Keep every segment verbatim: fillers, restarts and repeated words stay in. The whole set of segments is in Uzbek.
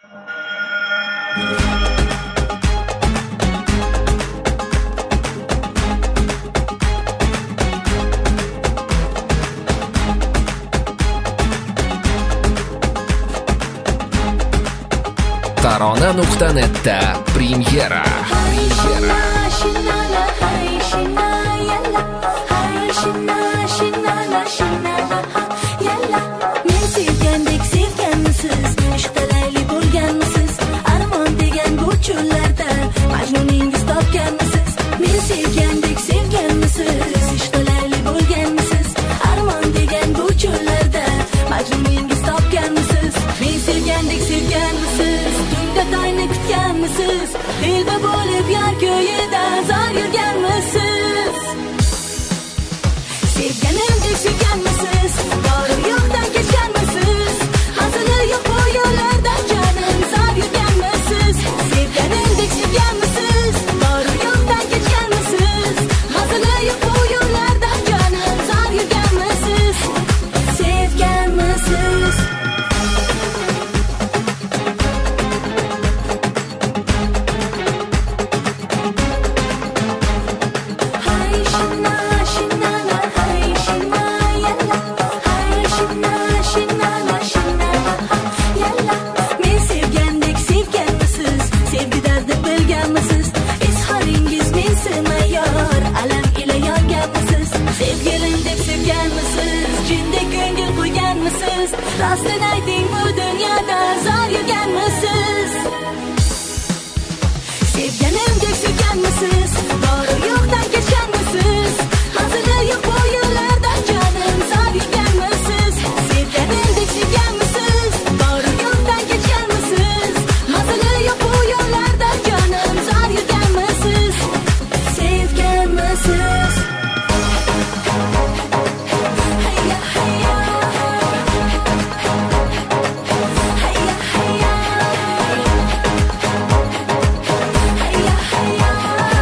Tarona nuqta netda premyera. Men sevgandek sevganmisiz? Ishqda layli bo'lganmisiz? Armon degan bu cho'llarda majnuningiz topganmisiz? Men sevgandek sevganmisiz? Ishqda layli bo'lganmisiz? Armon degan bu cho'llarda majnuningiz topganmisiz? Men sevgandek sevganmisiz? Tunda tayni kutganmisiz? Telba bo'lib yar ko'yida zor yurganmisiz? Sevganimdek sevganmisiz? Bori yo'qdan kechganmisiz? Hazili yo'q bu yo'llardan jonim zor yurganmisiz? Sevganimdek sevganmisiz? Bori yo'qdan kechganmisiz? Hazili yo'q bu yo'llardan jonim zor yurganmisiz? Sevganmisiz? Hay shina shina la hay shina yalla hay shina shina la shina yalla men sevgandek sevganmisiz? Sevgi dardi bilganmisiz? Izhoringiz mensimayor alam ila yonganmisiz? Sevgilim deb sevganmisiz? Jindek ko'ngil qo'yganmisiz? Rostini ayting, bu dunyoda zor yurganmisiz? Sevganimdek sevganmisiz? Bori yo'qdan kechganmisiz? Hazili yo'q bu yo'llardan jonim zor yurganmisiz? Sevganimdek sevganmisiz? Bori yo'qdan kechganmisiz? Hazili yo'q bu yo'llardan jonim zor yurganmisiz? Sevganmisiz? Hayya hayya hayya hayya hayya hayya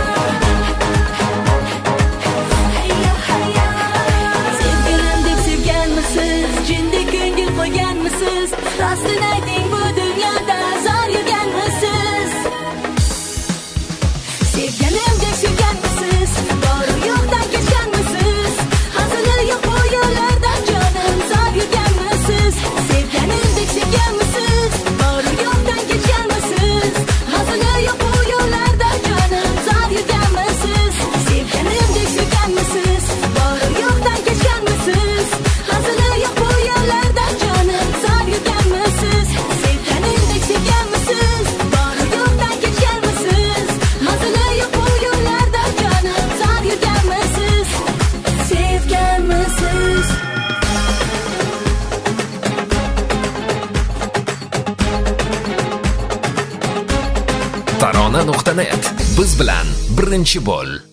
hayya hayya sevgilim deb sevganmisiz? Jindek ko'ngil qo'yganmisiz? Rostini ayting, bu dunyoda zor yurganmisiz? Sevganimdek sevganmisiz? Bori yo'qdan kechganmisiz? Hazili yo'q bu yo'llardan jonim zor yurganmisiz? Sevganimdek sevganmisiz? Bori yo'qdan kechganmisiz? Hazili yo'q bu yo'llardan jonim zor yurganmisiz? Sevganimdek sevganmisiz? Bori yo'qdan kechganmisiz? Hazili yo'q bu yo'llardan jonim zor yurganmisiz? Sevganimdek sevganmisiz? Bori yo'qdan kechganmisiz? Hazili yo'q bu yo'llardan jonim zor yurganmisiz? Sevganmisiz? Tarona nuqta net biz bilan birinchi bo'l.